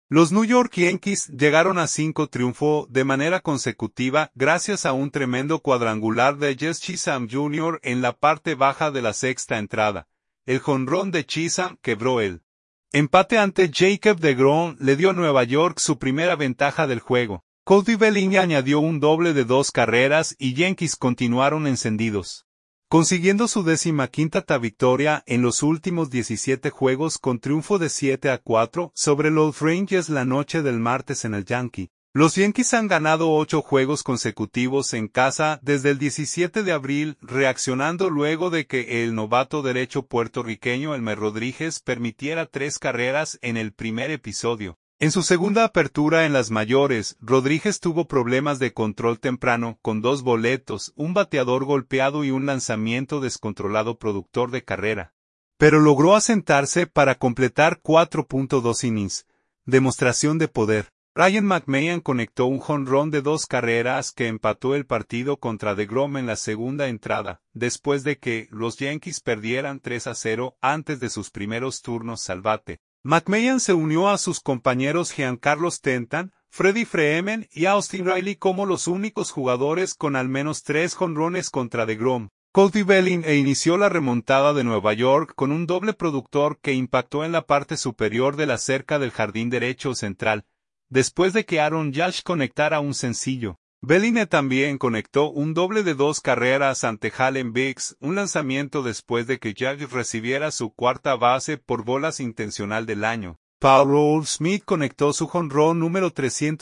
Los New York Yankees llegaron a 5 triunfos de manera consecutiva gracias a un tremendo cuadrangular de Jesse Chisholm Jr. en la parte baja de la sexta entrada. El jonrón de Chisholm quebró el empate ante Jacob deGrom le dio a Nueva York su primera ventaja del juego. Cody Bellinger añadió un doble de 2 carreras y Yankees continuaron encendidos, consiguiendo su 15ª victoria en los últimos 17 juegos con triunfo de 7-4 sobre los Rangers la noche del martes en el Yankee. Los Yankees han ganado 8 juegos consecutivos en casa desde el 17 de abril, reaccionando luego de que el novato derecho puertorriqueño Elmer Rodríguez permitiera 3 carreras en el primer episodio. En su segunda apertura en las mayores, Rodríguez tuvo problemas de control temprano, con 2 boletos, un bateador golpeado y un lanzamiento descontrolado productor de carrera. Pero logró asentarse para completar 4.2 innings. Demostración de poder. Ryan McMahon conectó un jonrón de 2 carreras que empató el partido contra deGrom en la segunda entrada, después de que los Yankees perdieran 3-0 antes de sus primeros turnos al bate. McMahon se unió a sus compañeros Giancarlo Stanton, Freddie Freeman y Austin Riley como los únicos jugadores con al menos 3 jonrones contra deGrom. Cody Bellinger inició la remontada de Nueva York con un doble productor que impactó en la parte superior de la cerca del jardín derecho central, después de que Aaron Judge conectara un sencillo. Bellinger también conectó un doble de 2 carreras ante Halen Biggs, un lanzamiento después de que Judge recibiera su 4ª base por bolas intencional del año. Paul Goldschmidt conectó su jonrón número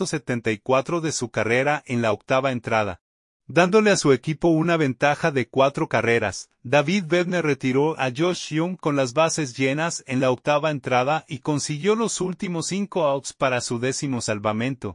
374 de su carrera en la 8ª entrada, dándole a su equipo una ventaja de 4 carreras. David Bednar retiró a Josh Young con las bases llenas en la 8ª entrada y consiguió los últimos 5 outs para su 10º salvamento.